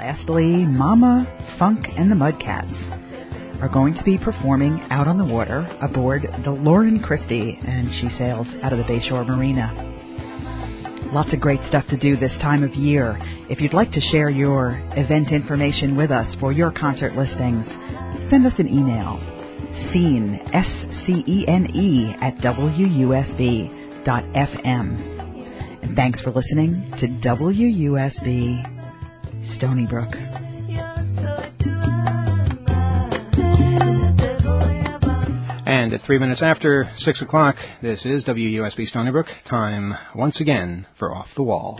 lastly, Mama, Funk, and the Mudcats are going to be performing out on the water aboard the Lauren Christie, and she sails out of the Bayshore Marina. Lots of great stuff to do this time of year. If you'd like to share your event information with us for your concert listings, send us an email, scene, SCENE, at WUSB.FM. And thanks for listening to WUSB Stony Brook. And at 3 minutes after 6 o'clock, this is WUSB Stony Brook. Time once again for Off the Wall.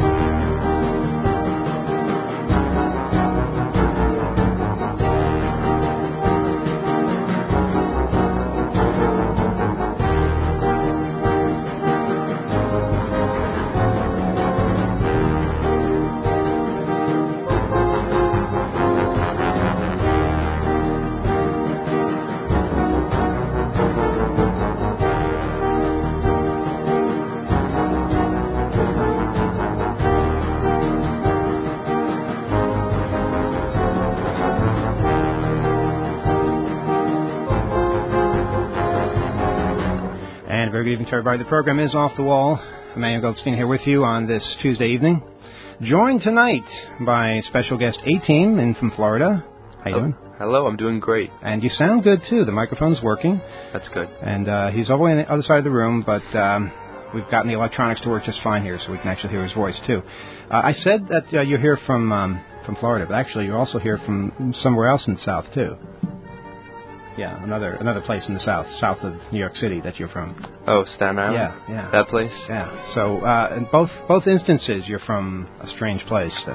Good evening to everybody. The program is Off the Wall. Emmanuel Goldstein here with you on this Tuesday evening. Joined tonight by special guest A-Team in from Florida. How you doing? Hello, I'm doing great. And you sound good, too. The microphone's working. That's good. And he's all the way on the other side of the room, but we've gotten the electronics to work just fine here, so we can actually hear his voice, too. I said that you're here from Florida, but actually you're also here from somewhere else in the South, too. Yeah, another place in the south of New York City that you're from. Oh, Staten Island? Yeah. That place? Yeah. So, in both instances, you're from a strange place that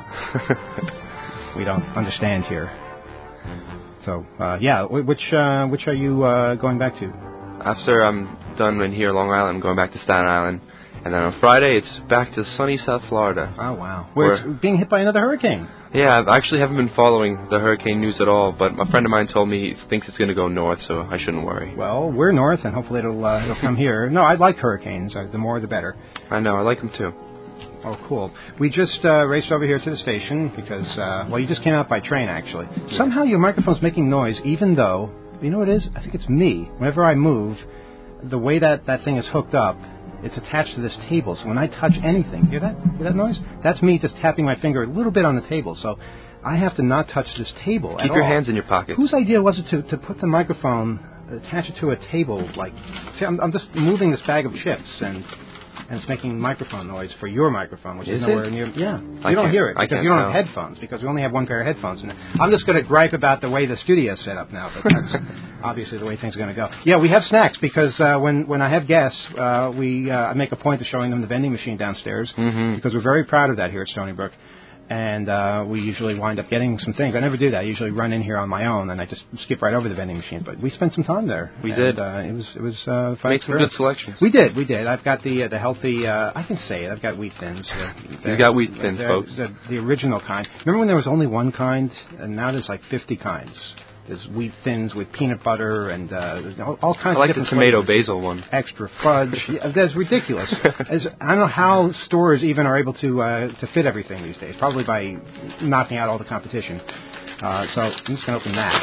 we don't understand here. So, which are you going back to? After I'm done in here, Long Island, I'm going back to Staten Island. And then on Friday, it's back to sunny South Florida. Oh, wow. Where it's being hit by another hurricane. Yeah, I actually haven't been following the hurricane news at all, but a friend of mine told me he thinks it's going to go north, so I shouldn't worry. Well, we're north, and hopefully it'll come here. No, I like hurricanes. The more, the better. I know. I like them, too. Oh, cool. We just raced over here to the station because, you just came out by train, actually. Yeah. Somehow your microphone's making noise, even though, you know what it is? I think it's me. Whenever I move, the way that thing is hooked up, it's attached to this table, so when I touch anything, hear that noise? That's me just tapping my finger a little bit on the table, so I have to not touch this table at all. Keep your hands in your pockets. Whose idea was it to put the microphone, attach it to a table, see, I'm just moving this bag of chips, and it's making microphone noise for your microphone, which is nowhere near. Yeah, you don't hear it because you don't have headphones, because we only have one pair of headphones. And I'm just going to gripe about the way the studio's set up now, but that's obviously the way things are going to go. Yeah, we have snacks because when I have guests, I make a point of showing them the vending machine downstairs because we're very proud of that here at Stony Brook. And we usually wind up getting some things. I never do that. I usually run in here on my own, and I just skip right over the vending machines. But we spent some time there. We did. It was fun. Make some good selections. We did. I've got the healthy. I can say it. I've got wheat thins. You've got wheat thins, folks. The original kind. Remember when there was only one kind, and now there's like 50 kinds. There's wheat thins with peanut butter and all kinds of different the tomato basil one. Extra fudge. That's ridiculous. I don't know how stores even are able to fit everything these days. Probably by knocking out all the competition. So I'm just going to open that.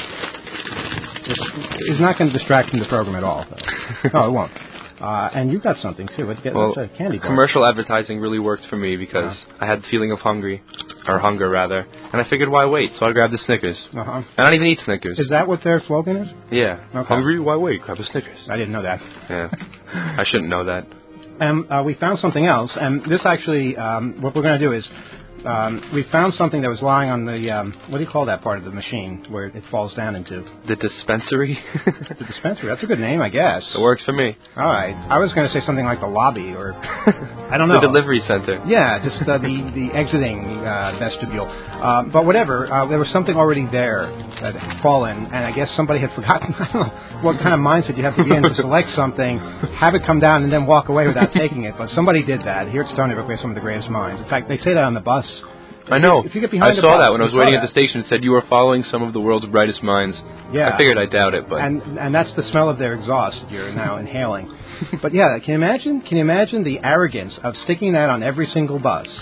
It's not going to distract from the program at all. No, it won't. And you got something, too. Let's get a candy bar. Commercial advertising really worked for me because I had the feeling of hunger, rather. And I figured, why wait? So I grabbed the Snickers. And I don't even eat Snickers. Is that what their slogan is? Yeah. Okay. Hungry? Why wait? Grab a Snickers. I didn't know that. Yeah. I shouldn't know that. We found something else. And this actually, what we're going to do is, we found something that was lying on the, what do you call that part of the machine where it falls down into? The dispensary? The dispensary. That's a good name, I guess. It works for me. All right. I was going to say something like the lobby or, I don't know. The delivery center. Yeah, just the exiting vestibule. But whatever, there was something already there that had fallen, and I guess somebody had forgotten. I don't know what kind of mindset you have to be in to select something, have it come down, and then walk away without taking it. But somebody did that. Here at Stony Brook, we have some of the greatest minds. In fact, they say that on the bus. I know. If you get behind I saw that when I was waiting at the station. It said you were following some of the world's brightest minds. Yeah. I figured I doubt it, but and that's the smell of their exhaust you're now inhaling. But yeah, can you imagine the arrogance of sticking that on every single bus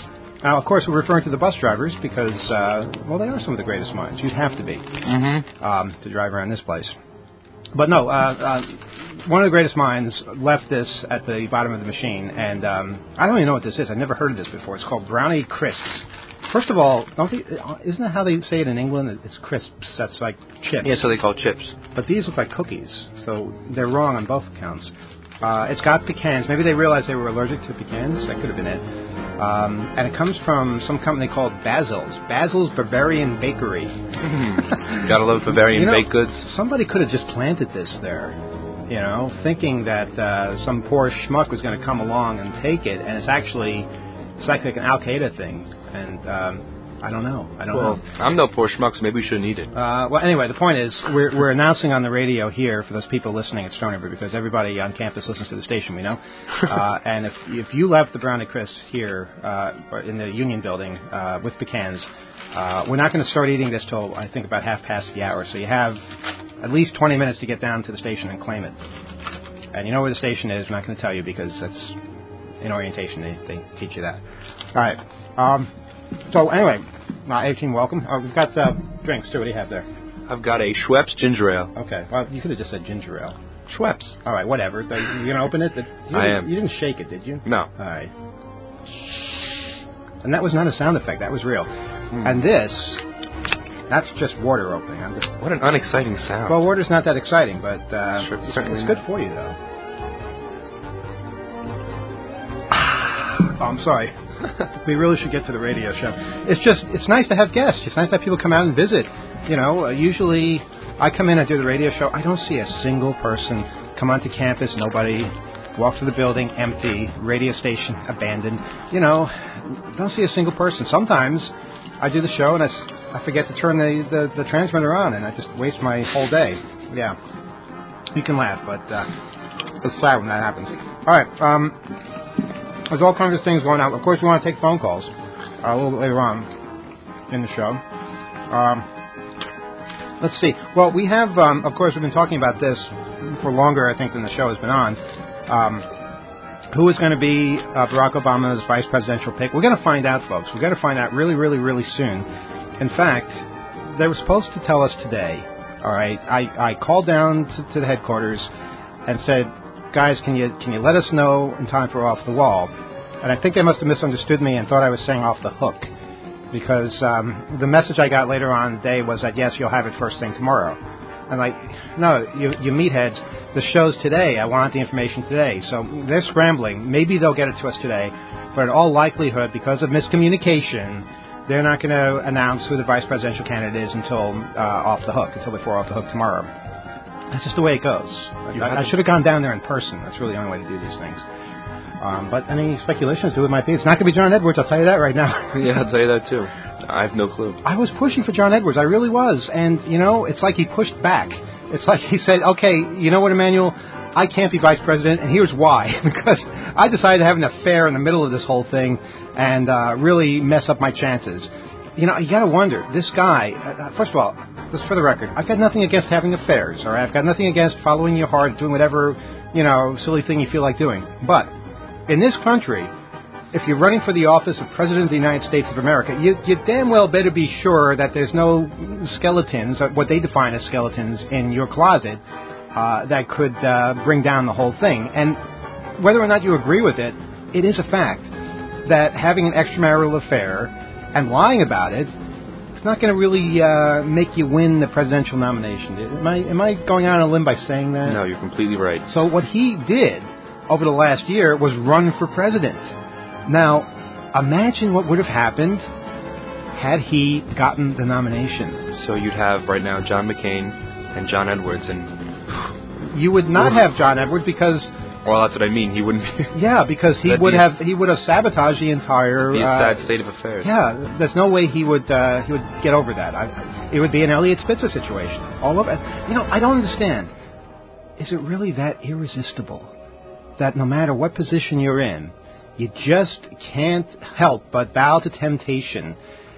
Of course, we're referring to the bus drivers because, well, they are some of the greatest minds. You'd have to be to drive around this place. But no, one of the greatest minds left this at the bottom of the machine, and I don't even know what this is. I've never heard of this before. It's called Brownie Crisps. First of all, isn't that how they say it in England? It's crisps. That's like chips. Yeah, so they call chips. But these look like cookies, so they're wrong on both accounts. It's got pecans. Maybe they realized they were allergic to pecans. That could have been it. And it comes from some company called Basil's. Basil's Bavarian Bakery. Gotta love Bavarian baked goods. Somebody could have just planted this there, thinking that some poor schmuck was going to come along and take it, and it's like an Al-Qaeda thing. And I don't know. I'm no poor schmuck, so maybe we shouldn't eat it. Well, anyway, the point is, we're announcing on the radio here for those people listening at Stony Brook, because everybody on campus listens to the station, we know. And if you left the Brownie Crisps here in the Union Building with pecans, we're not going to start eating this till, I think, about 1:30. So you have at least 20 minutes to get down to the station and claim it. And you know where the station is. We're not going to tell you because that's in orientation. They teach you that. All right. So anyway, 18, welcome. We've got drinks, too. What do you have there? I've got a Schweppes ginger ale. Okay. Well, you could have just said ginger ale. Schweppes. All right, whatever. You going to open it? I am. You didn't shake it, did you? No. All right. And that was not a sound effect. That was real. And that's just water opening. What an unexciting sound. Well, water's not that exciting, but certainly it's good for you, though. Oh, I'm sorry. We really should get to the radio show. It's nice to have guests. It's nice to have people come out and visit. Usually I come in and do the radio show. I don't see a single person come onto campus. Nobody. Walk to the building, empty. Radio station abandoned. Don't see a single person. Sometimes I do the show and I forget to turn the transmitter on, and I just waste my whole day. Yeah. You can laugh, but it's sad when that happens. All right. There's all kinds of things going on. Of course, we want to take phone calls a little bit later on in the show. Let's see. Well, we have, of course, we've been talking about this for longer, I think, than the show has been on. Who is going to be Barack Obama's vice presidential pick? We're going to find out, folks. We're going to find out really, really, really soon. In fact, they were supposed to tell us today. All right. I called down to the headquarters and said, guys, can you let us know in time for Off the Wall? And I think they must have misunderstood me and thought I was saying Off the Hook, because the message I got later on in the day was that, yes, you'll have it first thing tomorrow. I'm like, no, you meatheads, the show's today. I want the information today. So they're scrambling. Maybe they'll get it to us today, but in all likelihood, because of miscommunication, they're not going to announce who the vice presidential candidate is until before Off the Hook tomorrow. That's just the way it goes. I should have gone down there in person. That's really the only way to do these things. But any speculation as to who it might be? It's not going to be John Edwards, I'll tell you that right now. Yeah, I'll tell you that too. I have no clue. I was pushing for John Edwards. I really was. And, it's like he pushed back. It's like he said, okay, you know what, Emmanuel? I can't be vice president, and here's why. Because I decided to have an affair in the middle of this whole thing and really mess up my chances. You got to wonder, this guy, first of all, just for the record, I've got nothing against having affairs, all right? I've got nothing against following your heart, doing whatever, silly thing you feel like doing. But in this country, if you're running for the office of President of the United States of America, you damn well better be sure that there's no skeletons, what they define as skeletons, in your closet that could bring down the whole thing. And whether or not you agree with it, it is a fact that having an extramarital affair and lying about it, it's not going to really make you win the presidential nomination. Am I going out on a limb by saying that? No, you're completely right. So what he did over the last year was run for president. Now, imagine what would have happened had he gotten the nomination. So you'd have right now John McCain and John Edwards, and you would not have John Edwards because. Well, that's what I mean. He wouldn't be. Yeah, because he would have sabotaged the entire. Be a sad state of affairs. Yeah, there's no way he would get over that. It would be an Elliot Spitzer situation. All of it. I don't understand. Is it really that irresistible that no matter what position you're in, you just can't help but bow to temptation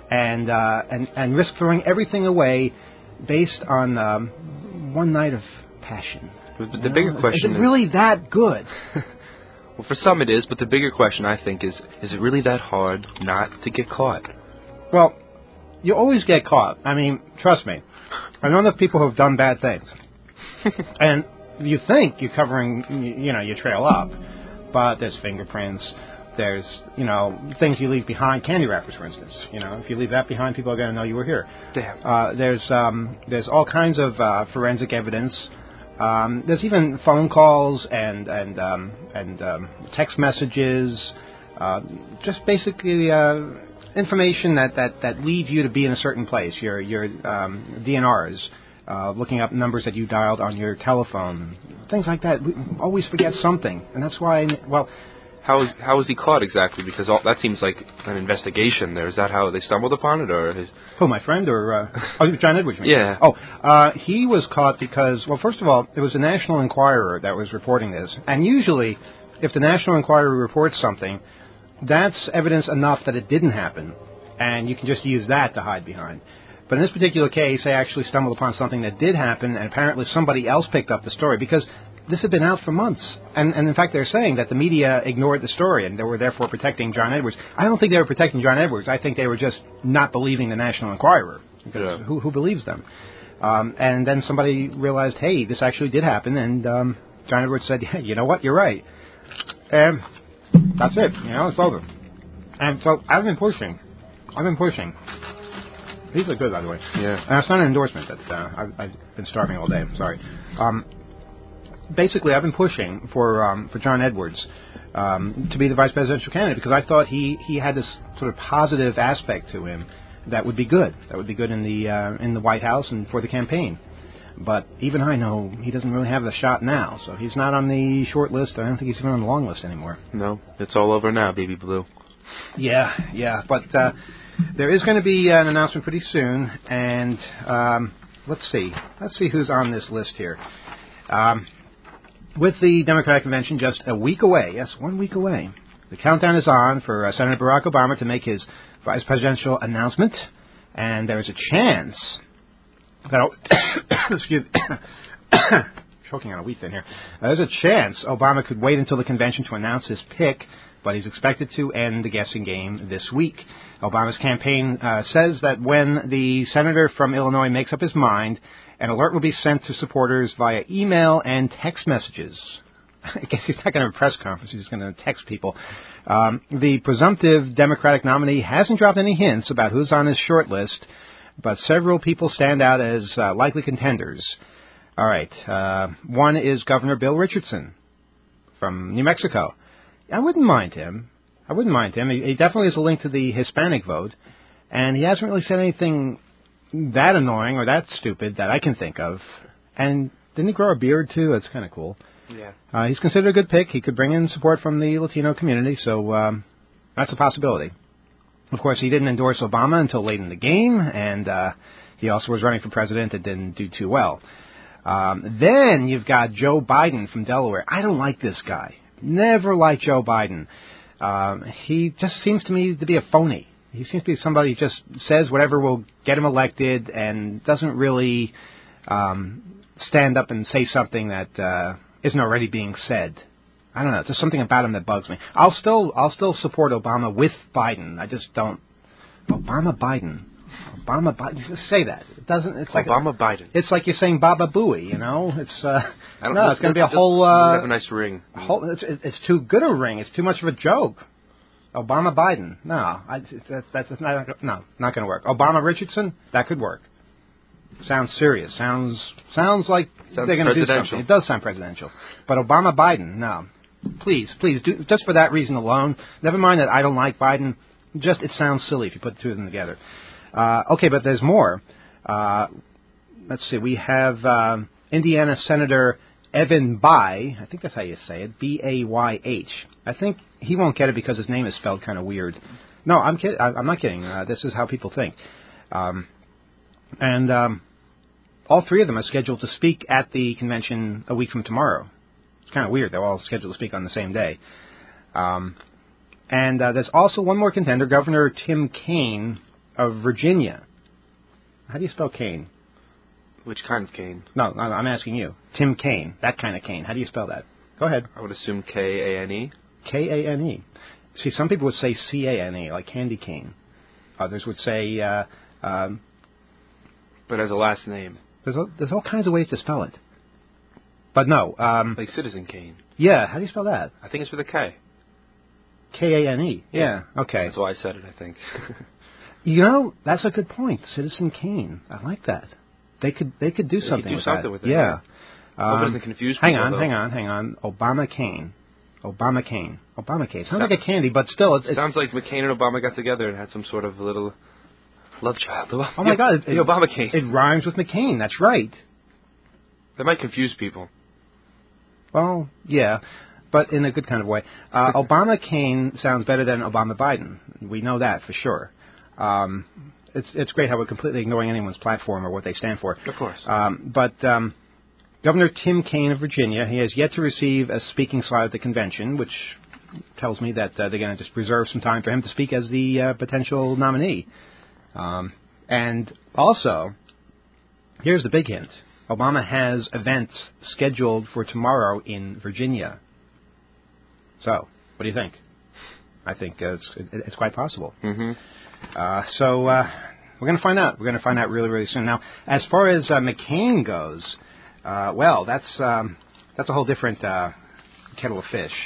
and risk throwing everything away based on one night of passion? The bigger question is it really that good? Well, for some it is, but the bigger question, I think, is it really that hard not to get caught? Well, you always get caught. I mean, trust me. I know enough people who have done bad things. And you think you're covering, your trail up, but there's fingerprints. There's, things you leave behind, candy wrappers, for instance. If you leave that behind, people are going to know you were here. Damn. There's all kinds of forensic evidence. There's even phone calls and text messages, just basically information that lead you to be in a certain place. Your DNRs, looking up numbers that you dialed on your telephone, things like that. We always forget something, and that's why. Well. How was he caught exactly? Because that seems like an investigation there. Is that how they stumbled upon it, or his... Who, my friend, or John Edwards? Yeah. He was caught because, well, first of all, it was the National Enquirer that was reporting this, and usually, if the National Enquirer reports something, that's evidence enough that it didn't happen, and you can just use that to hide behind. But in this particular case, they actually stumbled upon something that did happen, and apparently somebody else picked up the story because this had been out for months. And in fact, they're saying that the media ignored the story and they were therefore protecting John Edwards. I don't think they were protecting John Edwards. I think they were just not believing the National Enquirer. Because who believes them? And then somebody realized, hey, this actually did happen. And John Edwards said, yeah, you know what? You're right. And that's it. It's over. And so I've been pushing. These look good, by the way. Yeah. And it's not an endorsement. That I've been starving all day. I'm sorry. Basically, I've been pushing for John Edwards to be the vice presidential candidate because I thought he had this sort of positive aspect to him that would be good. That would be good in the White House and for the campaign. But even I know he doesn't really have the shot now. So he's not on the short list. I don't think he's even on the long list anymore. No, it's all over now, baby blue. Yeah. But there is going to be an announcement pretty soon, and let's see who's on this list here. With the Democratic Convention just a week away, yes, 1 week away, the countdown is on for Senator Barack Obama to make his vice presidential announcement, and there is a chance that excuse me, choking on a wheat thin here. There's a chance Obama could wait until the convention to announce his pick, but he's expected to end the guessing game this week. Obama's campaign says that when the senator from Illinois makes up his mind, an alert will be sent to supporters via email and text messages. I guess he's not going to have a press conference. He's going to text people. The presumptive Democratic nominee hasn't dropped any hints about who's on his short list, but several people stand out as likely contenders. All right. One is Governor Bill Richardson from New Mexico. I wouldn't mind him. He definitely has a link to the Hispanic vote, and he hasn't really said anything that annoying or that stupid that I can think of. And didn't he grow a beard, too? That's kind of cool. Yeah. He's considered a good pick. He could bring in support from the Latino community, so that's a possibility. Of course, he didn't endorse Obama until late in the game, and he also was running for president and didn't do too well. Then you've got Joe Biden from Delaware. I don't like this guy. Never liked Joe Biden. He just seems to me to be a phony. He seems to be somebody who just says whatever will get him elected and doesn't really stand up and say something that isn't already being said. I don't know. There's something about him that bugs me. I'll still support Obama with Biden. I just don't. Obama Biden. Just say that. It doesn't. It's like Obama Biden. It's like you're saying Baba Booey. It's. I don't know. It's going to be a whole. Have a nice ring. It's too good a ring. It's too much of a joke. Obama Biden. No, that's not going to work. Obama Richardson. That could work. Sounds serious. Sounds like they're going to do something. It does sound presidential. But Obama Biden. No. Please do just for that reason alone. Never mind that I don't like Biden. Just it sounds silly if you put the two of them together. Okay, but there's more. Let's see. We have Indiana Senator Evan Bayh. I think that's how you say it. Bayh. I think he won't get it because his name is spelled kind of weird. No, I'm kidding. I'm not kidding. This is how people think. And all three of them are scheduled to speak at the convention a week from tomorrow. It's kind of weird. They're all scheduled to speak on the same day. And there's also one more contender, Governor Tim Kaine of Virginia. How do you spell Kaine? Which kind of Kaine? No, I'm asking you. Tim Kaine, that kind of Kaine. How do you spell that? Go ahead. I would assume Kane. Kane. See, some people would say Cane, like candy cane. Others would say... but as a last name. There's all kinds of ways to spell it. But no. Like Citizen Kane. Yeah, how do you spell that? I think it's with a K. Kane. Yeah, okay. That's why I said it, I think. You know, that's a good point. Citizen Kane. I like that. They could do something with that. With it. Yeah. Hope it doesn't confuse people. Hang on. Obama Cane. Sounds like a candy, but still... It sounds like McCain and Obama got together and had some sort of little love child. Oh, my God. The Obama Cane. It rhymes with McCain. That's right. That might confuse people. Well, yeah, but in a good kind of way. Obama Cane sounds better than Obama Biden. We know that for sure. It's great how we're completely ignoring anyone's platform or what they stand for. Of course. But Governor Tim Kaine of Virginia, he has yet to receive a speaking slot at the convention, which tells me that they're going to just reserve some time for him to speak as the potential nominee. And also, here's the big hint. Obama has events scheduled for tomorrow in Virginia. So, what do you think? I think it's quite possible. Mm-hmm. So we're going to find out. We're going to find out really, really soon. Now, as far as McCain goes, well, that's a whole different kettle of fish.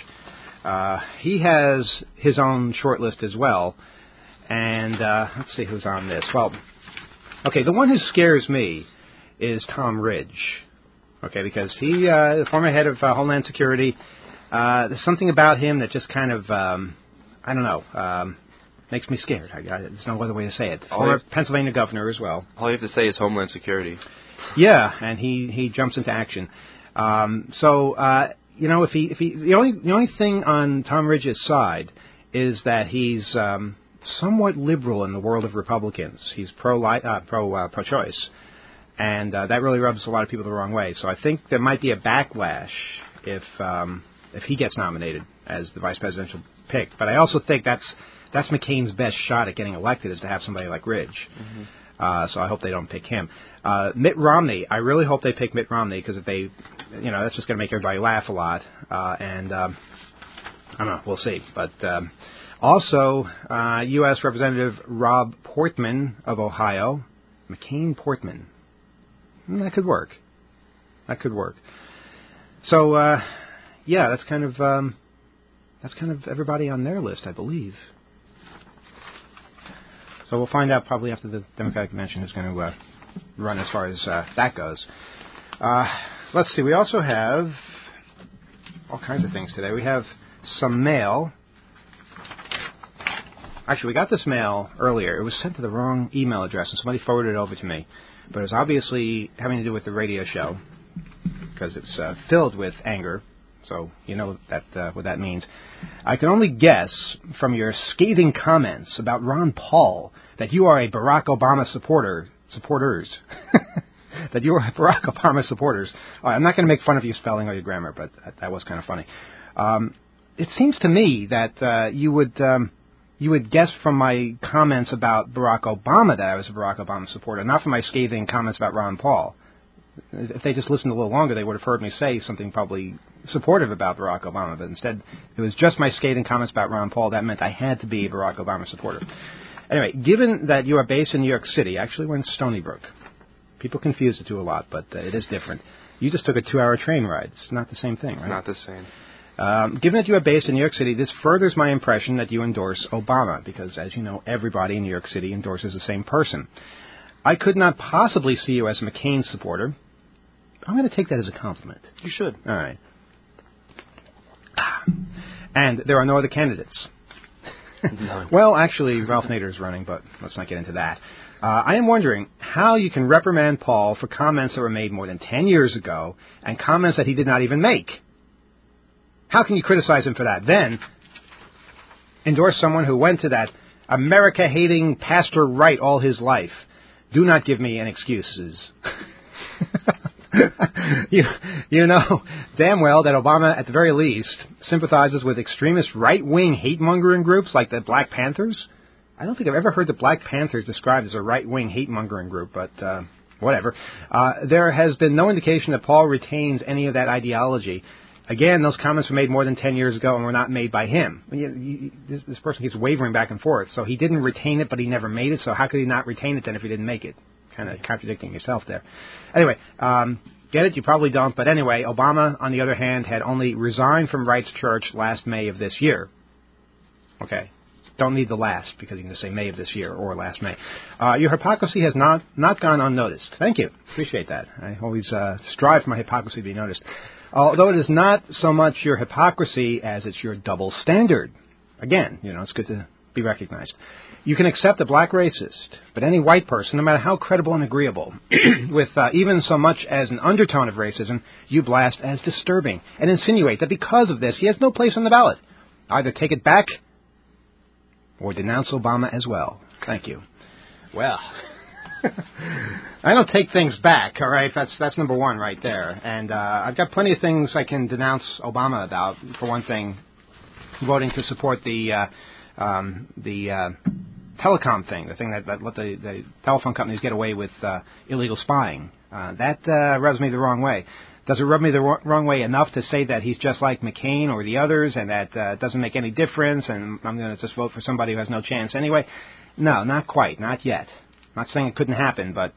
He has his own short list as well. And let's see who's on this. Well, okay, the one who scares me is Tom Ridge. Okay, because he, the former head of Homeland Security, there's something about him that just kind of, I don't know, makes me scared. There's no other way to say it. Former Pennsylvania governor as well. All you have to say is Homeland Security. Yeah, and he jumps into action. So you know, if he the only thing on Tom Ridge's side is that he's somewhat liberal in the world of Republicans. He's pro-choice. And that really rubs a lot of people the wrong way. So I think there might be a backlash if he gets nominated as the vice presidential pick. But I also think that's McCain's best shot at getting elected is to have somebody like Ridge. Mm-hmm. So I hope they don't pick him. Mitt Romney, I really hope they pick Mitt Romney because if they, you know, that's just going to make everybody laugh a lot. And I don't know, we'll see. But also, U.S. Representative Rob Portman of Ohio, McCain-Portman. That could work. So, yeah, that's kind of everybody on their list, I believe. So we'll find out probably after the Democratic Convention who's going to run as far as that goes. Let's see. We also have all kinds of things today. We have some mail. Actually, we got this mail earlier. It was sent to the wrong email address, and somebody forwarded it over to me. But it's obviously having to do with the radio show because it's filled with anger. So you know that what that means. I can only guess from your scathing comments about Ron Paul that you are a Barack Obama supporters. That you are Barack Obama supporters. I'm not going to make fun of your spelling or your grammar, but that was kind of funny. It seems to me that you would guess from my comments about Barack Obama that I was a Barack Obama supporter, not from my scathing comments about Ron Paul. If they just listened a little longer, they would have heard me say something probably supportive about Barack Obama, but instead it was just my scathing comments about Ron Paul. That meant I had to be a Barack Obama supporter. Anyway, given that you are based in New York City, actually we're in Stony Brook. People confuse the two a lot, but it is different. You just took a 2-hour train ride. It's not the same thing, right? Not the same. Given that you are based in New York City, this furthers my impression that you endorse Obama, because, as you know, everybody in New York City endorses the same person. I could not possibly see you as a McCain supporter. I'm going to take that as a compliment. You should. All right. And there are no other candidates. No. Well, actually, Ralph Nader is running, but let's not get into that. I am wondering how you can reprimand Paul for comments that were made more than 10 years ago and comments that he did not even make. How can you criticize him for that? Then endorse someone who went to that America-hating pastor right all his life. Do not give me any excuses. You know damn well that Obama, at the very least, sympathizes with extremist right-wing hate-mongering groups like the Black Panthers. I don't think I've ever heard the Black Panthers described as a right-wing hate-mongering group, but whatever. There has been no indication that Paul retains any of that ideology. Again, those comments were made more than 10 years ago and were not made by him. This person keeps wavering back and forth. So he didn't retain it, but he never made it. So how could he not retain it then if he didn't make it? Kind of contradicting yourself there. Anyway, get it? You probably don't. But anyway, Obama, on the other hand, had only resigned from Wright's Church last May of this year. Okay. Don't need the last, because you can just say May of this year or last May. Your hypocrisy has not gone unnoticed. Thank you. Appreciate that. I always strive for my hypocrisy to be noticed. Although it is not so much your hypocrisy as it's your double standard. Again, it's good to be recognized. You can accept a black racist, but any white person, no matter how credible and agreeable, with even so much as an undertone of racism, you blast as disturbing and insinuate that because of this, he has no place on the ballot. Either take it back or denounce Obama as well. Thank you. Well, I don't take things back, all right? That's number one right there. And I've got plenty of things I can denounce Obama about. For one thing, voting to support the telecom thing, the thing that let the telephone companies get away with illegal spying. That rubs me the wrong way. Does it rub me the wrong way enough to say that he's just like McCain or the others and that it doesn't make any difference and I'm going to just vote for somebody who has no chance anyway? No, not quite, not yet. I'm not saying it couldn't happen, but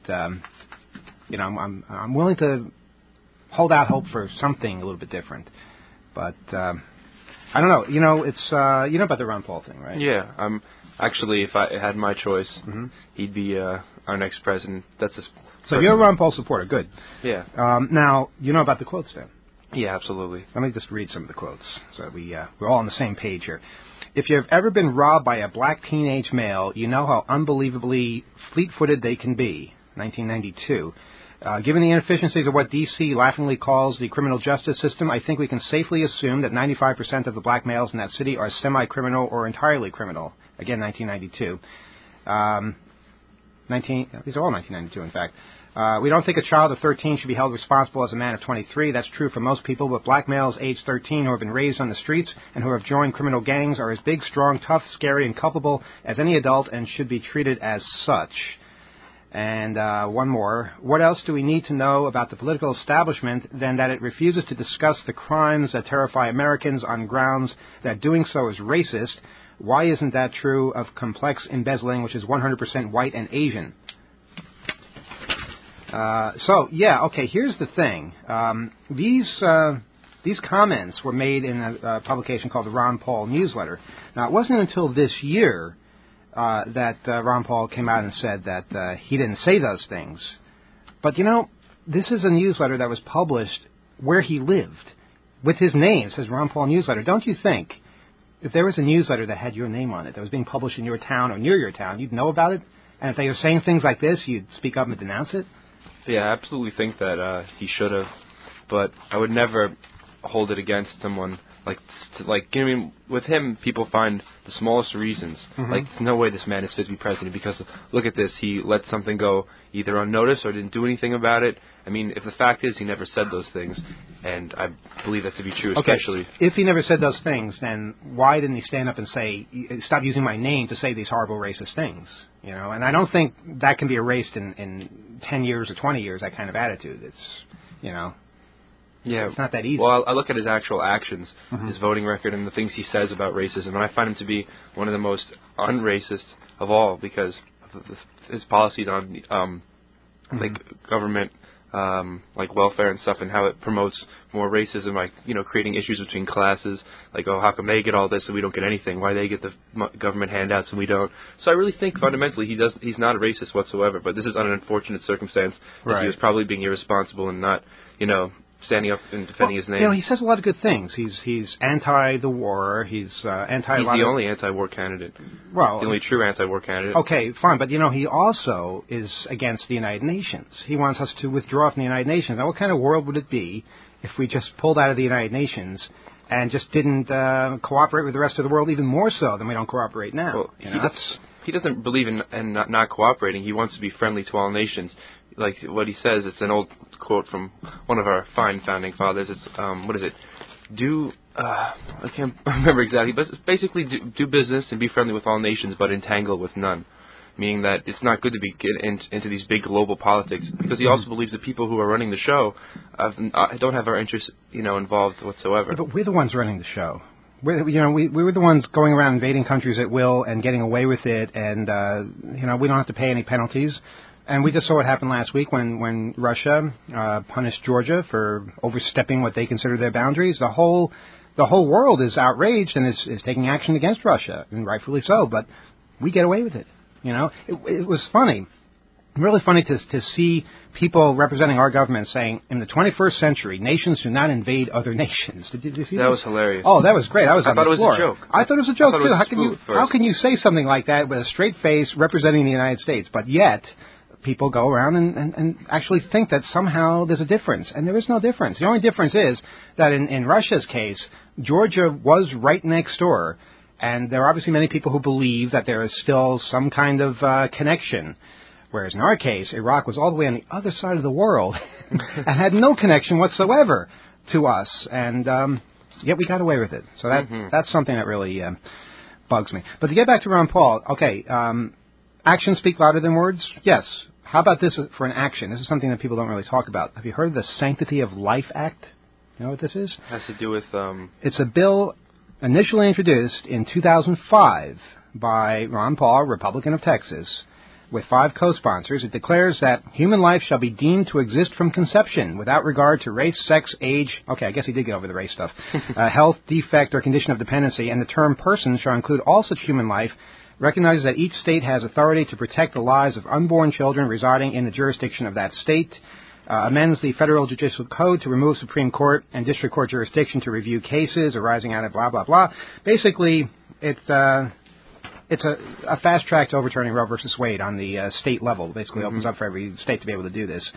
I'm willing to hold out hope for something a little bit different. But I don't know. It's about the Ron Paul thing, right? Yeah. Actually, if I had my choice, he'd be our next president. So you're a Ron Paul supporter. Good. Yeah. Now you know about the quotes then. Yeah, absolutely. Let me just read some of the quotes so we're all on the same page here. If you've ever been robbed by a black teenage male, you know how unbelievably fleet-footed they can be. 1992. Given the inefficiencies of what D.C. laughingly calls the criminal justice system, I think we can safely assume that 95% of the black males in that city are semi-criminal or entirely criminal. Again, 1992. These are all 1992, in fact. We don't think a child of 13 should be held responsible as a man of 23. That's true for most people, but black males aged 13 who have been raised on the streets and who have joined criminal gangs are as big, strong, tough, scary, and culpable as any adult and should be treated as such. And one more. What else do we need to know about the political establishment than that it refuses to discuss the crimes that terrify Americans on grounds that doing so is racist? Why isn't that true of complex embezzling, which is 100% white and Asian? Here's the thing. These comments were made in a publication called the Ron Paul Newsletter. Now, it wasn't until this year that Ron Paul came out and said that he didn't say those things. But, this is a newsletter that was published where he lived. With his name, it says Ron Paul Newsletter. Don't you think if there was a newsletter that had your name on it, that was being published in your town or near your town, you'd know about it? And if they were saying things like this, you'd speak up and denounce it? Yeah, I absolutely think that he should have. But I would never hold it against someone. With him, people find the smallest reasons. No way this man is fit to be president because, look at this, he let something go either unnoticed or didn't do anything about it. I mean, if the fact is he never said those things, and I believe that to be true, especially... Okay. If he never said those things, then why didn't he stand up and say, stop using my name to say these horrible racist things? And I don't think that can be erased in 10 years or 20 years, that kind of attitude. It's, Yeah, it's not that easy. Well, I look at his actual actions, his voting record, and the things he says about racism, and I find him to be one of the most un-racist of all because of his policies on government, welfare and stuff, and how it promotes more racism, creating issues between classes. How come they get all this and we don't get anything? Why they get the government handouts and we don't? So I really think fundamentally he's not a racist whatsoever. But this is an unfortunate circumstance that he was probably being irresponsible and not, standing up and defending his name. He says a lot of good things. He's anti the war. He's anti. He's the only anti-war candidate. Well, the only true anti-war candidate. Okay, fine, but he also is against the United Nations. He wants us to withdraw from the United Nations. Now, what kind of world would it be if we just pulled out of the United Nations and just didn't cooperate with the rest of the world even more so than we don't cooperate now? Well, he doesn't believe in not cooperating. He wants to be friendly to all nations. Like what he says, it's an old quote from one of our fine founding fathers. It's what is it? I can't remember exactly, but it's basically do business and be friendly with all nations, but entangle with none. meaning that it's not good to be into these big global politics, because he also believes that people who are running the show don't have our interests, involved whatsoever. Yeah, but we're the ones running the show. We were the ones going around invading countries at will and getting away with it, and we don't have to pay any penalties. And we just saw what happened last week when Russia punished Georgia for overstepping what they consider their boundaries. The whole world is outraged and is taking action against Russia, and rightfully so. But we get away with it. It was funny. Really funny to see people representing our government saying, in the 21st century, nations do not invade other nations. Did you see that? That was hilarious. Oh, that was great. I thought it was a joke. I thought it was a joke, too. How can you say something like that with a straight face representing the United States, but yet people go around and actually think that somehow there's a difference, and there is no difference. The only difference is that in Russia's case, Georgia was right next door, and there are obviously many people who believe that there is still some kind of connection. Whereas in our case, Iraq was all the way on the other side of the world and had no connection whatsoever to us. And yet we got away with it. So that's something that really bugs me. But to get back to Ron Paul, okay, actions speak louder than words? Yes. How about this for an action? This is something that people don't really talk about. Have you heard of the Sanctity of Life Act? You know what this is? It has to do with... It's a bill initially introduced in 2005 by Ron Paul, Republican of Texas, with 5 co-sponsors. It declares that human life shall be deemed to exist from conception without regard to race, sex, age. Okay, I guess he did get over the race stuff. Health, defect, or condition of dependency. And the term person shall include all such human life. Recognizes that each state has authority to protect the lives of unborn children residing in the jurisdiction of that state. Amends the Federal Judicial Code to remove Supreme Court and District Court jurisdiction to review cases arising out of blah, blah, blah. Basically, it's a fast track to overturning Roe versus Wade on the state level. It basically opens up for every state to be able to do this.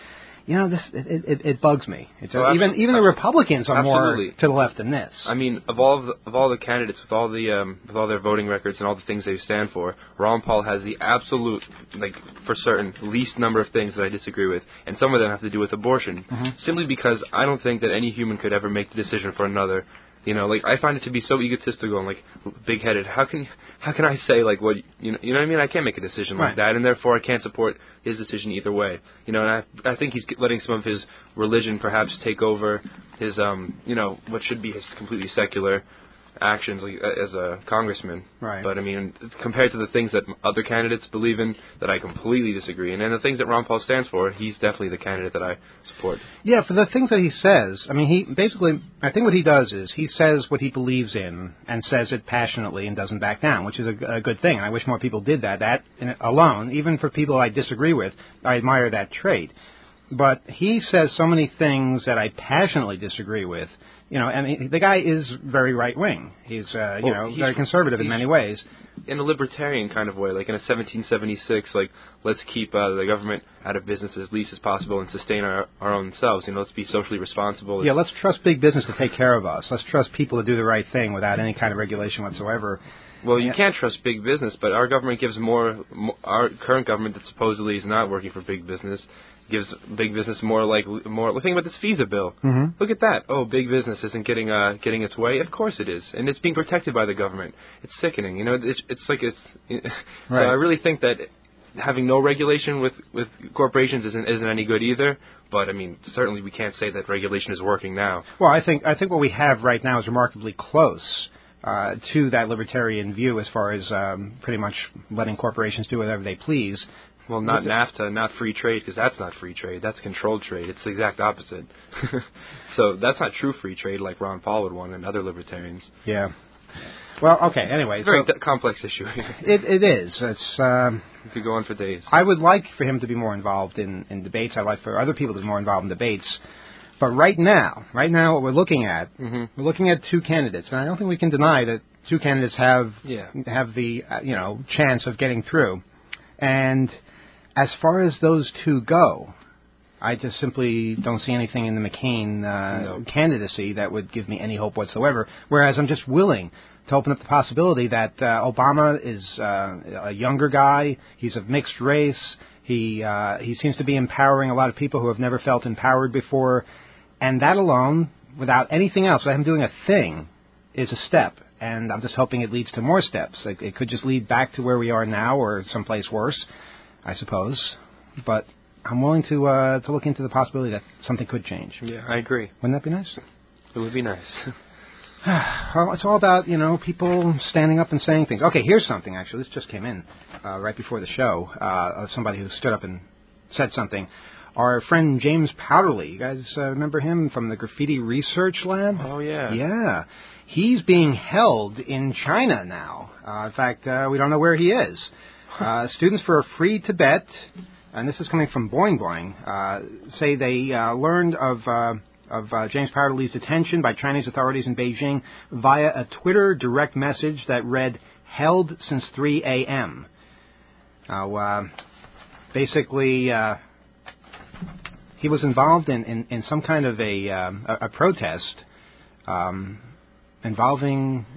It bugs me. Even the Republicans are more to the left than this. I mean, of all the candidates with all their voting records and all the things they stand for, Ron Paul has the absolute, for certain, least number of things that I disagree with, and some of them have to do with abortion. Simply because I don't think that any human could ever make the decision for another. I find it to be so egotistical and big-headed. How can I say what you know what I mean? I can't make a decision like that, and therefore I can't support his decision either way. And I think he's letting some of his religion perhaps take over his what should be his completely secular actions as a congressman. Right. But I mean, compared to the things that other candidates believe in, that I completely disagree in, and the things that Ron Paul stands for, he's definitely the candidate that I support. Yeah, for the things that he says, I mean, he basically, I think what he does is he says what he believes in and says it passionately and doesn't back down, which is a good thing. And I wish more people did that. That alone, even for people I disagree with, I admire that trait. But he says so many things that I passionately disagree with. The guy is very right-wing. He's, very conservative in many ways. In a libertarian kind of way, like in a 1776, let's keep the government out of business as least as possible and sustain our own selves. Let's be socially responsible. Yeah, let's trust big business to take care of us. Let's trust people to do the right thing without any kind of regulation whatsoever. Well, you can't trust big business, but our government gives our current government that supposedly is not working for big business gives big business more. Think about this FISA bill. Look at that. Oh, big business isn't getting its way. Of course it is, and it's being protected by the government. It's sickening. So I really think that having no regulation with corporations isn't any good either. But I mean, certainly we can't say that regulation is working now. Well, I think what we have right now is remarkably close to that libertarian view as far as pretty much letting corporations do whatever they please. Well, not NAFTA, not free trade, because that's not free trade. That's controlled trade. It's the exact opposite. So that's not true free trade like Ron Paul would want and other libertarians. Yeah. Well, okay, anyway. It's a very complex issue. It is. It's. We could go on for days. I would like for him to be more involved in debates. I'd like for other people to be more involved in debates. But right now, what we're looking at, we're looking at 2 candidates. And I don't think we can deny that 2 candidates have the, chance of getting through. And as far as those 2 go, I just simply don't see anything in the McCain candidacy that would give me any hope whatsoever, whereas I'm just willing to open up the possibility that Obama is a younger guy, he's of mixed race, he seems to be empowering a lot of people who have never felt empowered before, and that alone, without anything else, without him doing a thing, is a step. and I'm just hoping it leads to more steps. It could just lead back to where we are now or someplace worse, I suppose. But I'm willing to look into the possibility that something could change. Yeah, I agree. Wouldn't that be nice? It would be nice. Well, it's all about, people standing up and saying things. Okay, here's something, actually. This just came in right before the show, of somebody who stood up and said something. Our friend James Powderly, you guys remember him from the Graffiti Research Lab? Oh, yeah. Yeah. He's being held in China now. In fact, we don't know where he is. Students for a Free Tibet, and this is coming from Boing Boing, say they learned of James Powderly's detention by Chinese authorities in Beijing via a Twitter direct message that read, "Held since 3 a.m." Now, basically, he was involved in some kind of a protest involving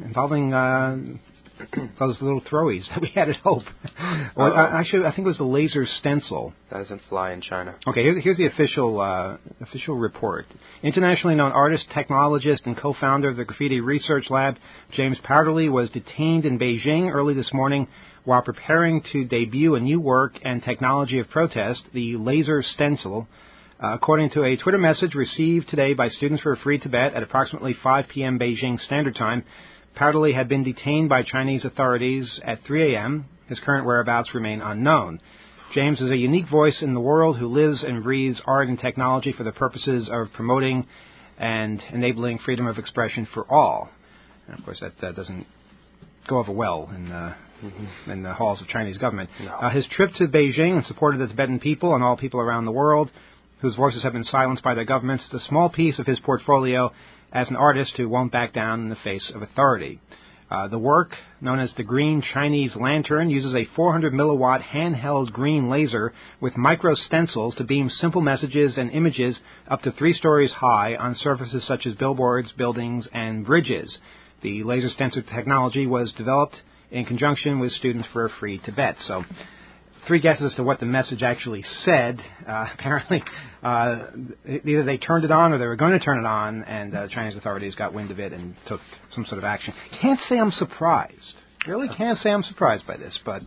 those little throwies that we had at Hope. Well, actually, I think it was the laser stencil. That doesn't fly in China. Okay, here's the official report. Internationally known artist, technologist, and co-founder of the Graffiti Research Lab, James Powderly was detained in Beijing early this morning while preparing to debut a new work and technology of protest, the laser stencil. According to a Twitter message received today by Students for a Free Tibet at approximately 5 p.m. Beijing Standard Time, Powderly had been detained by Chinese authorities at 3 a.m. His current whereabouts remain unknown. James is a unique voice in the world who lives and breathes art and technology for the purposes of promoting and enabling freedom of expression for all. And, of course, that doesn't go over well in the halls of Chinese government. No. His trip to Beijing in support of the Tibetan people and all people around the world whose voices have been silenced by their governments is a small piece of his portfolio as an artist who won't back down in the face of authority. The work, known as the Green Chinese Lantern, uses a 400 milliwatt handheld green laser with micro stencils to beam simple messages and images up to 3 stories high on surfaces such as billboards, buildings, and bridges. The laser stencil technology was developed in conjunction with Students for a Free Tibet. So, 3 guesses as to what the message actually said. Apparently, either they turned it on or they were going to turn it on, and Chinese authorities got wind of it and took some sort of action. Can't say I'm surprised. Really can't say I'm surprised by this, but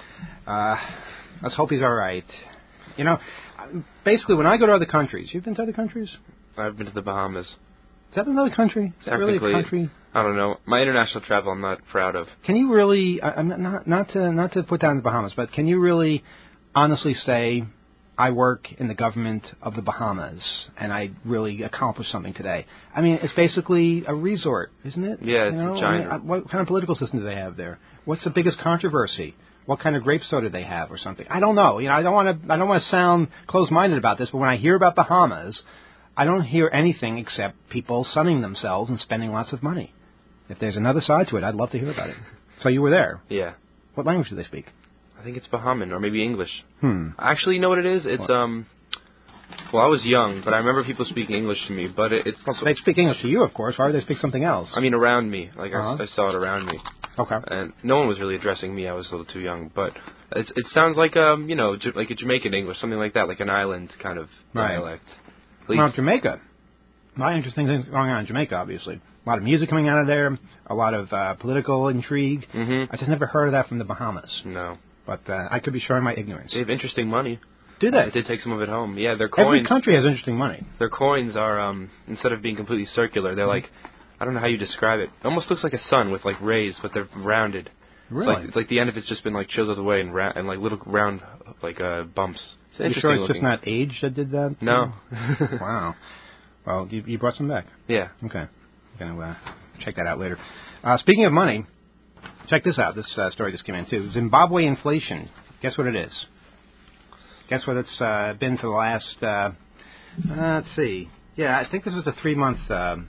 let's hope he's all right. Basically, when I go to other countries, you've been to other countries? I've been to the Bahamas. Is that another country? Is that really a country? I don't know. My international travel I'm not proud of. Can you really, not to put down the Bahamas, but can you really honestly say, I work in the government of the Bahamas and I really accomplished something today? I mean, it's basically a resort, isn't it? Yeah, it's a giant. What kind of political system do they have there? What's the biggest controversy? What kind of grape soda they have or something? I don't know. I don't want to sound closed-minded about this, but when I hear about Bahamas, I don't hear anything except people sunning themselves and spending lots of money. If there's another side to it, I'd love to hear about it. So you were there. Yeah. What language do they speak? I think it's Bahamian or maybe English. Actually, you know what it is? It's, well, I was young, but I remember people speaking English to me, but it's... Well, they speak English to you, of course. Why would they speak something else? I mean, around me. Like, I saw it around me. Okay. And no one was really addressing me. I was a little too young. But it sounds like, like a Jamaican English, something like that, like an island kind of dialect. Well, Jamaica. A lot of interesting things going on in Jamaica, obviously. A lot of music coming out of there, a lot of political intrigue. Mm-hmm. I just never heard of that from the Bahamas. No. But I could be showing my ignorance. They have interesting money. Do they? I did take some of it home. Yeah, their coins... Every country has interesting money. Their coins are, instead of being completely circular, they're like, I don't know how you describe it. It almost looks like a sun with, like, rays, but they're rounded. Really? It's like the end of it's just been, like, chiseled away and like, little round, like, bumps. It's Are you sure it's just not age that did that? No. Wow. Well, you brought some back. Yeah. Okay. I'm going to check that out later. Speaking of money, check this out. This story just came in, too. Zimbabwe inflation. Guess what it is? Guess what it's been for the last, let's see. Yeah, I think this is the 3-month... 100%.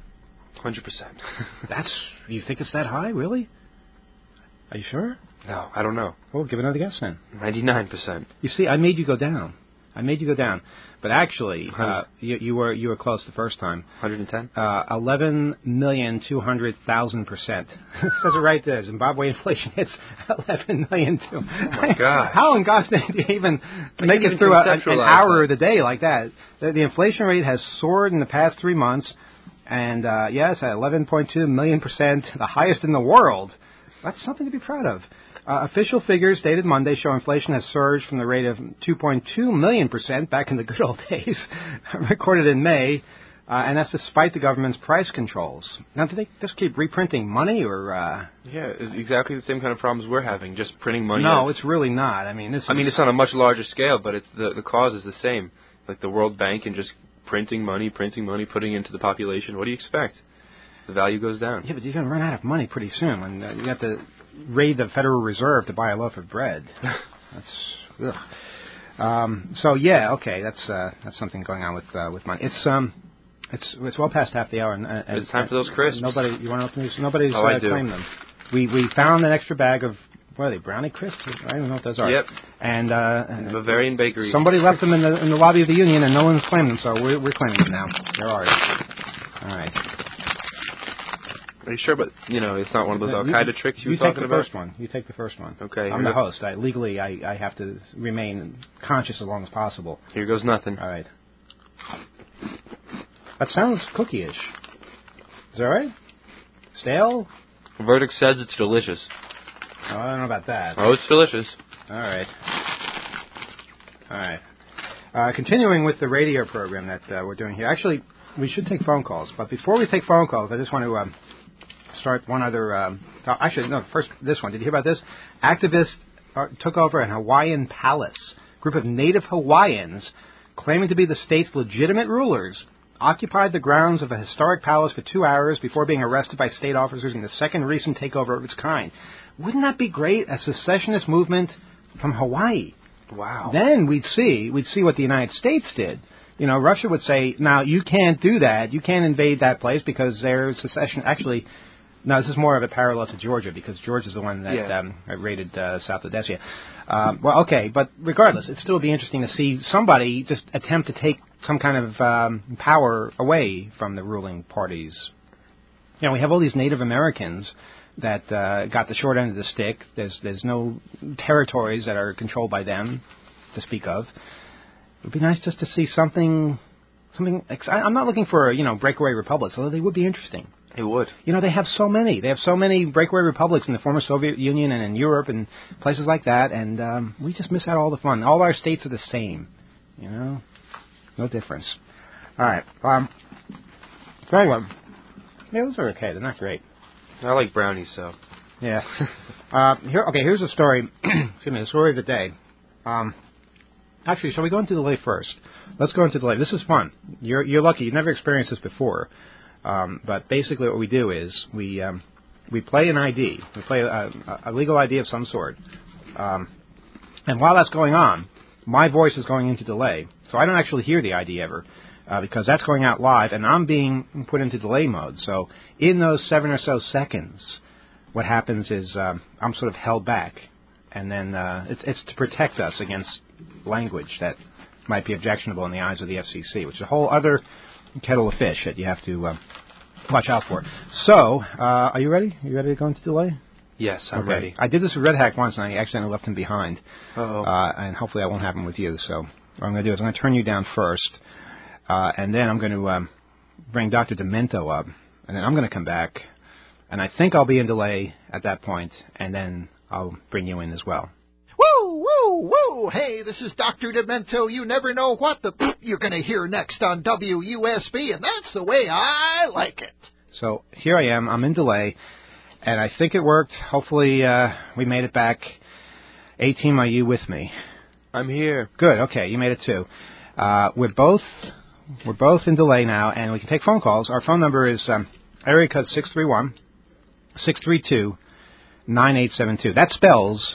You think it's that high, really? Are you sure? No, I don't know. Well, give another guess then. 99%. You see, I made you go down. But actually, you were close the first time. 110? 11,200,000%. Says it right there. Zimbabwe inflation hits 11 million. Oh my God! How in God's name do you even make it through an hour of the day like that? The inflation rate has soared in the past 3 months, And, yes, at 11.2 million%, the highest in the world. That's something to be proud of. Official figures dated Monday show inflation has surged from the rate of 2.2 million% back in the good old days, recorded in May, and that's despite the government's price controls. Now, do they just keep reprinting money, or? Yeah, it's exactly the same kind of problems we're having, just printing money. No, it's really not. I mean, it's on a much larger scale, but it's the cause is the same. Like the World Bank and just printing money, putting it into the population. What do you expect? The value goes down. Yeah, but you're going to run out of money pretty soon, and you have to raid the Federal Reserve to buy a loaf of bread. That's so yeah, okay, that's something going on with money. It's well past half the hour, and it's time for those crisps. You want to open these? Nobody's claimed them. We found an extra bag of, what are they, brownie crisps? I don't know what those are. Yep. And Bavarian Bakery. Somebody left them in the lobby of the Union, and no one's claimed them, so we're claiming them now. They're ours. All right. Are you sure? But it's not one of those Al Qaeda tricks you were talking about. You take the first one. Okay. I'm the host. Legally, I have to remain conscious as long as possible. Here goes nothing. All right. That sounds cookie-ish. Is that right? Stale? The verdict says it's delicious. Oh, I don't know about that. Oh, it's delicious. All right. Continuing with the radio program that we're doing here. Actually, we should take phone calls. But before we take phone calls, I just want to start one other... first this one. Did you hear about this? Activists took over a Hawaiian palace. A group of native Hawaiians, claiming to be the state's legitimate rulers, occupied the grounds of a historic palace for 2 hours before being arrested by state officers in the second recent takeover of its kind. Wouldn't that be great? A secessionist movement from Hawaii. Wow. Then we'd see what the United States did. Russia would say, now, you can't do that. You can't invade that place because there's secession. Actually, no, this is more of a parallel to Georgia because Georgia's the one that raided South Odessa. Well, okay, but regardless, it'd still be interesting to see somebody just attempt to take some kind of power away from the ruling parties. We have all these Native Americans that got the short end of the stick. There's no territories that are controlled by them to speak of. It would be nice just to see something. I'm not looking for breakaway republics, although they would be interesting. It would. They have so many. They have so many breakaway republics in the former Soviet Union and in Europe and places like that, and we just miss out all the fun. All our states are the same, no difference. All right. So anyway, those are okay. They're not great. I like brownies, so. Yeah. Here's a story. Excuse me, the story of the day. Actually, shall we go into delay first? Let's go into delay. This is fun. You're lucky. You've never experienced this before. But basically what we do is we play an ID. We play a legal ID of some sort. And while that's going on, my voice is going into delay. So I don't actually hear the ID ever because that's going out live, and I'm being put into delay mode. So in those 7 or so seconds, what happens is I'm sort of held back. And then it's to protect us against language that might be objectionable in the eyes of the FCC, which is a whole other kettle of fish that you have to watch out for. So, are you ready? Are you ready to go into delay? Yes, I'm ready. I did this with Red Hack once, and I accidentally left him behind. Uh-oh. And hopefully that won't happen with you. So what I'm going to do is I'm going to turn you down first, and then I'm going to bring Dr. Demento up, and then I'm going to come back, and I think I'll be in delay at that point, and then I'll bring you in as well. Woo, woo, woo! Hey, this is Dr. Demento. You never know what the you're going to hear next on WUSB, and that's the way I like it. So here I am. I'm in delay, and I think it worked. Hopefully we made it back. A-Team, are you with me? I'm here. Good. Okay, you made it too. We're both in delay now, and we can take phone calls. Our phone number is area code 631-632-9872. That spells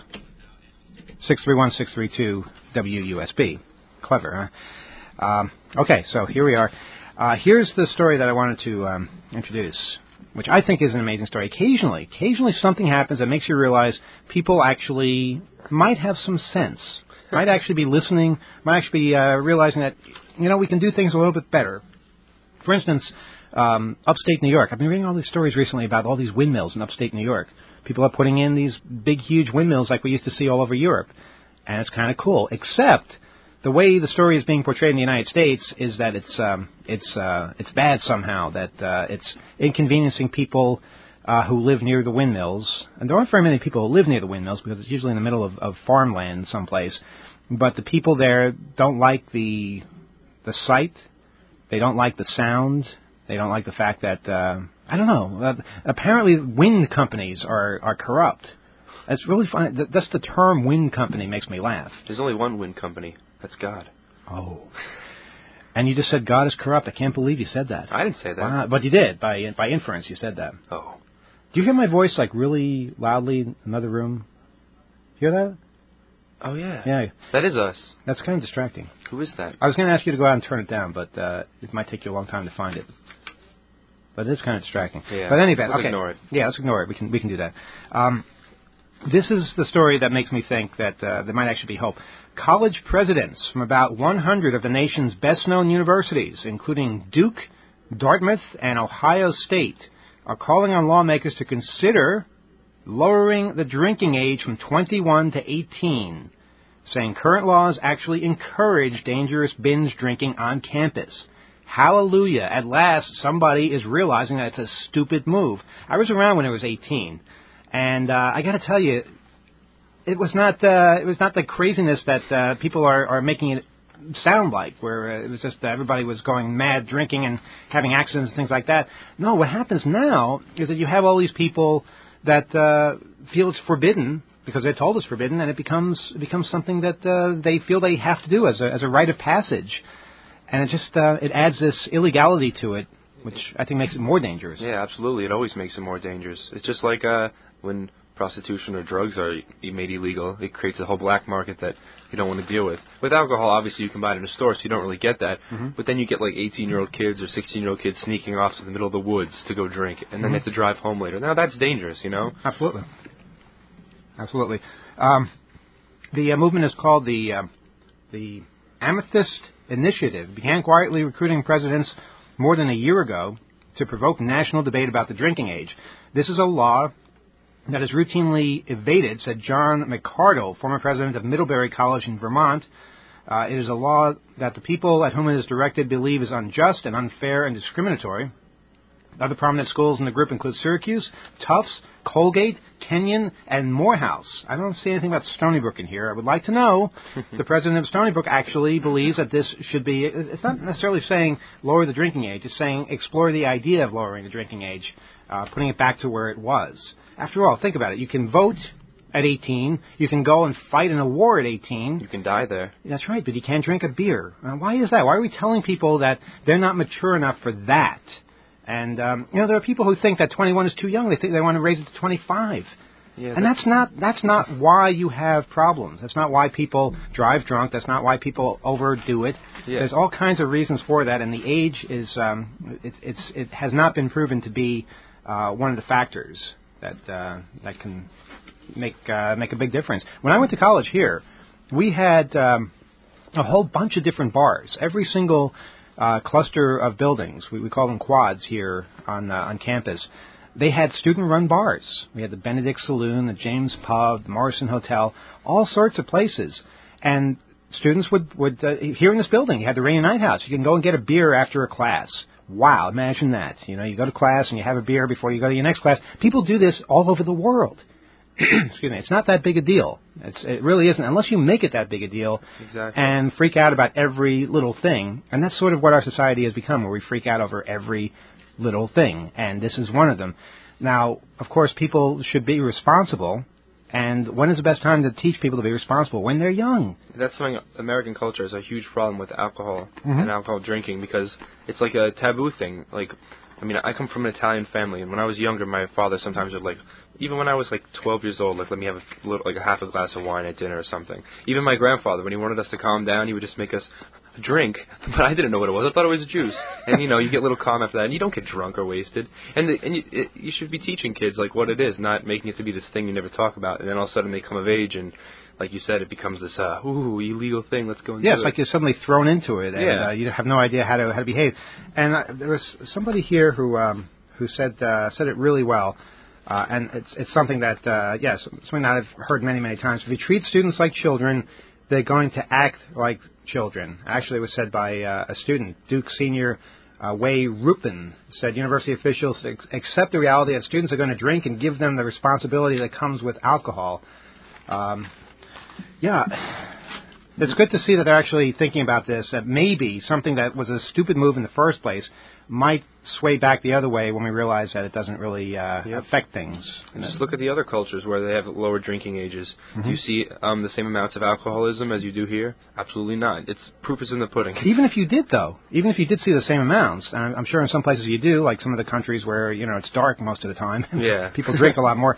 631-632-WUSB. Clever, huh? Okay, so here we are. Here's the story that I wanted to introduce, which I think is an amazing story. Occasionally something happens that makes you realize people actually might have some sense, might actually be listening, might actually be realizing that, we can do things a little bit better. For instance, upstate New York. I've been reading all these stories recently about all these windmills in upstate New York. People are putting in these big, huge windmills like we used to see all over Europe. And it's kind of cool, except the way the story is being portrayed in the United States is that it's bad somehow, that it's inconveniencing people who live near the windmills. And there aren't very many people who live near the windmills because it's usually in the middle of farmland someplace. But the people there don't like the sight. They don't like the sound. They don't like the fact that, I don't know, apparently wind companies are corrupt. It's really funny. That's the term wind company makes me laugh. There's only one wind company. That's God. Oh. And you just said God is corrupt. I can't believe you said that. I didn't say that. But you did. By inference, you said that. Oh. Do you hear my voice like really loudly in another room? Hear that? Oh, yeah. Yeah. That is us. That's kind of distracting. Who is that? I was going to ask you to go out and turn it down, but it might take you a long time to find it. But it is kind of distracting. Yeah. But anyway, let's okay. ignore it. Yeah, let's ignore it. We can do that. This is the story that makes me think that there might actually be hope. College presidents from about 100 of the nation's best-known universities, including Duke, Dartmouth, and Ohio State, are calling on lawmakers to consider lowering the drinking age from 21 to 18, saying current laws actually encourage dangerous binge drinking on campus. Hallelujah. At last, somebody is realizing that it's a stupid move. I was around when I was 18, and I got to tell you, it was not the craziness that people are making it sound like, where it was just everybody was going mad drinking and having accidents and things like that. No, what happens now is that you have all these people that feel it's forbidden because they're told it's forbidden, and it becomes something that they feel they have to do as a rite of passage, and it adds this illegality to it, which I think makes it more dangerous. Yeah, absolutely. It always makes it more dangerous. It's just like when prostitution or drugs are made illegal, it creates a whole black market that you don't want to deal with. With alcohol, obviously, you can buy it in a store, so you don't really get that. Mm-hmm. But then you get like 18-year-old kids or 16-year-old kids sneaking off to the middle of the woods to go drink, and then they have to drive home later. Now, that's dangerous, you know? Absolutely. Absolutely. The movement is called the Amethyst Initiative. It began quietly recruiting presidents more than a year ago to provoke national debate about the drinking age. This is a law that is routinely evaded, said John McCardle, former president of Middlebury College in Vermont. It is a law that the people at whom it is directed believe is unjust and unfair and discriminatory. Other prominent schools in the group include Syracuse, Tufts, Colgate, Kenyon, and Morehouse. I don't see anything about Stony Brook in here. I would like to know the president of Stony Brook actually believes that this should be, it's not necessarily saying lower the drinking age, it's saying explore the idea of lowering the drinking age, putting it back to where it was. After all, think about it. You can vote at 18. You can go and fight in a war at 18. You can die there. That's right, but you can't drink a beer. Why is that? Why are we telling people that they're not mature enough for that? And, there are people who think that 21 is too young. They think they want to raise it to 25. Yeah, and that's not why you have problems. That's not why people drive drunk. That's not why people overdo it. Yeah. There's all kinds of reasons for that, and the age is it has not been proven to be one of the factors that can make a big difference. When I went to college here, we had a whole bunch of different bars. Every single cluster of buildings, we call them quads here on campus, they had student-run bars. We had the Benedict Saloon, the James Pub, the Morrison Hotel, all sorts of places. And students would here in this building, you had the Rainy Night House. You can go and get a beer after a class. Wow, imagine that. You go to class and you have a beer before you go to your next class. People do this all over the world. Excuse me. It's not that big a deal. It really isn't, unless you make it that big a deal. Exactly. And freak out about every little thing. And that's sort of what our society has become, where we freak out over every little thing. And this is one of them. Now, of course, people should be responsible. And when is the best time to teach people to be responsible? When they're young. That's something American culture has a huge problem with alcohol and alcohol drinking, because it's like a taboo thing. I come from an Italian family, and when I was younger, my father sometimes would even when I was 12 years old, let me have a half a glass of wine at dinner or something. Even my grandfather, when he wanted us to calm down, he would just make us drink, but I didn't know what it was. I thought it was juice. And you get a little calm after that, and you don't get drunk or wasted. And you should be teaching kids what it is, not making it to be this thing you never talk about. And then all of a sudden they come of age, and like you said, it becomes this illegal thing. Let's go and do it. Yeah, it's like you're suddenly thrown into it, and you have no idea how to behave. And there was somebody here who said it really well. And it's something that, something that I've heard many, many times. If you treat students like children, they're going to act like children. Actually, it was said by a student, Duke senior Wei Rupin, said university officials accept the reality that students are going to drink and give them the responsibility that comes with alcohol. It's good to see that they're actually thinking about this, that maybe something that was a stupid move in the first place might sway back the other way when we realize that it doesn't really affect things. Just look at the other cultures where they have lower drinking ages. Do you see the same amounts of alcoholism as you do here? Absolutely not. Proof is in the pudding. Even if you did see the same amounts, and I'm sure in some places you do, like some of the countries where it's dark most of the time, people drink a lot more.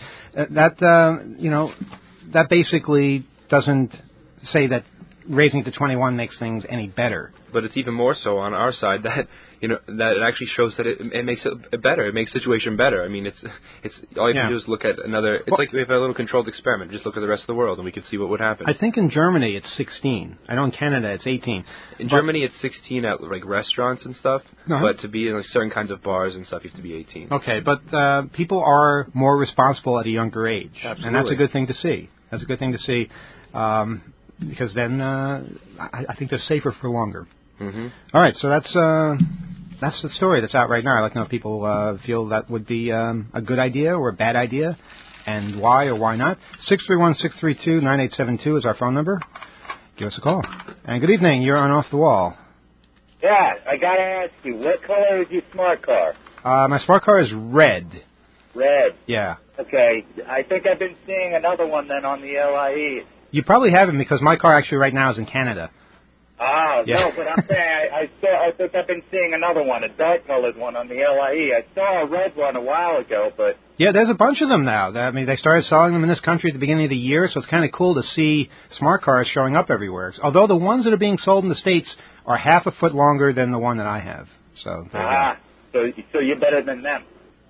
That basically doesn't say that raising it to 21 makes things any better. But it's even more so on our side that that it actually shows that it makes it better. It makes the situation better. I mean, it's all you have to do is look at another. It's like we have a little controlled experiment. Just look at the rest of the world, and we can see what would happen. I think in Germany it's 16. I know in Canada it's 18. In Germany it's 16 at like restaurants and stuff. But to be in like certain kinds of bars and stuff, you have to be 18. Okay, but people are more responsible at a younger age, Absolutely. and that's a good thing to see. Because then I think they're safer for longer. All right, so that's the story that's out right now. I'd like to know if people feel that would be a good idea or a bad idea, and why or why not. 631-632-9872 is our phone number. Give us a call. And good evening. You're on Off the Wall. Yeah, I got to ask you, what color is your smart car? My smart car is red. Red? Yeah. Okay. I think I've been seeing another one then on the LIE. You probably haven't, because my car actually right now is in Canada. No, but I'm saying I think I've been seeing another one, a dark-colored one on the LIE. I saw a red one a while ago, but... Yeah, there's a bunch of them now. I mean, they started selling them in this country at the beginning of the year, so it's kind of cool to see smart cars showing up everywhere. Although the ones that are being sold in the States are half a foot longer than the one that I have. So so you're better than them.